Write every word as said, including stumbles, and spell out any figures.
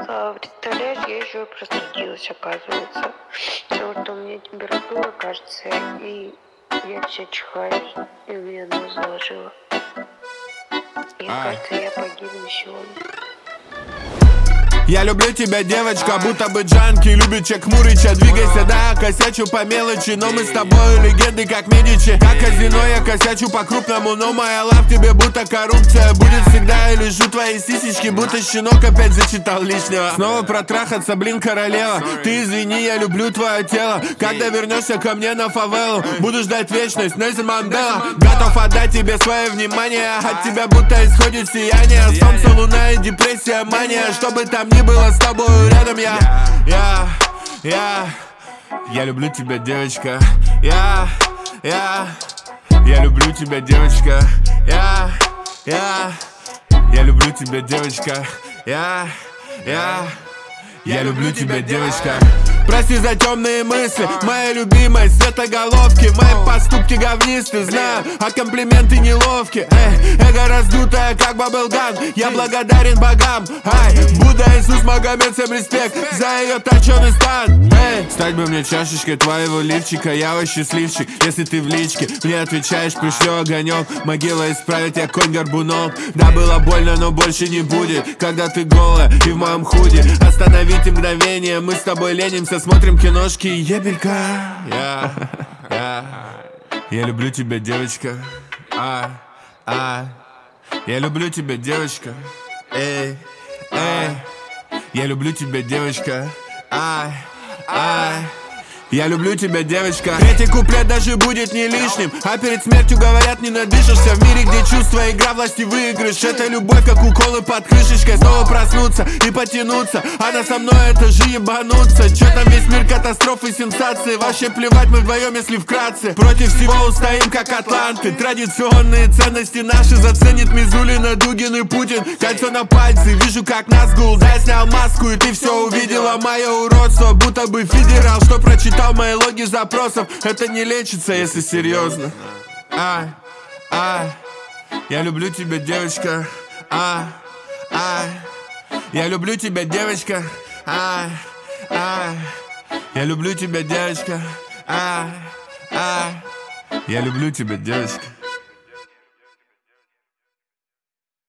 А, представляешь, я еще и простудилась, оказывается. Потому что у меня температура, кажется, и я вся чихаюсь, и у меня нос заложило. Мне А. кажется, я погибну сегодня. Я люблю тебя, девочка, будто бы Джанки любит Чак Мурича. Двигайся, да, я косячу по мелочи, но мы с тобой легенды, как Медичи. Как казино, я косячу по-крупному, но моя лав тебе будто коррупция. Будет всегда, я лежу твои сисечки, будто щенок опять зачитал лишнего. Снова протрахаться, блин, королева. Ты извини, я люблю твое тело. Когда вернешься ко мне на фавелу, буду ждать вечность, Нельсон Мандела. Готов отдать тебе свое внимание, от тебя будто исходит сияние. Солнце, луна и депрессия, мания, чтобы там не было с тобой рядом. Я, я, я, я люблю тебя, девочка. Я, я, я люблю тебя, девочка. Я, я, я люблю тебя, девочка. Я, я, я люблю тебя, девочка. Прости за темные мысли, моя любимая светоголовки. Мои поступки говнисты, знаю, а комплименты неловки. Эй, эго раздутое, как баблган. Я благодарен богам, ай, Будда, Иисус, Магомед, всем респект за ее точеный стан. Эй, стать бы мне чашечкой твоего лифчика, я во счастливчик, если ты в личке. Мне отвечаешь, пришлю огонек, могила исправит, я конь горбунок. Да, было больно, но больше не будет, когда ты голая и в моем худи. Остановите мгновение, мы с тобой ленимся, смотрим киношки, ебелька. Я, я, я люблю тебя, девочка. А, а, я люблю тебя, девочка. Эй, эй, я люблю тебя, девочка. Ай, ай, я люблю тебя, девочка. Третий куплет даже будет не лишним, а перед смертью говорят, не надышишься. В мире, где чувство, игра, власти, выигрыш. Это любовь, как уколы под крышечкой. Снова проснуться и потянуться, она со мной, это же ебануться. Чё там весь мир, катастрофы, сенсации. Вообще плевать, мы вдвоем, если вкратце. Против всего устоим, как атланты. Традиционные ценности наши заценит Мизулина, Дугин и Путин. Кольцо на пальце, вижу, как Назгул. Да, я снял маску, и ты все увидела. Мое уродство, будто бы федерал, что прочитал мои логи запросов. Это не лечится, если серьезно. А, а, я люблю тебя, девочка. А, а, я люблю тебя, девочка. А, а, я люблю тебя, девочка. А, а, я люблю тебя, девочка.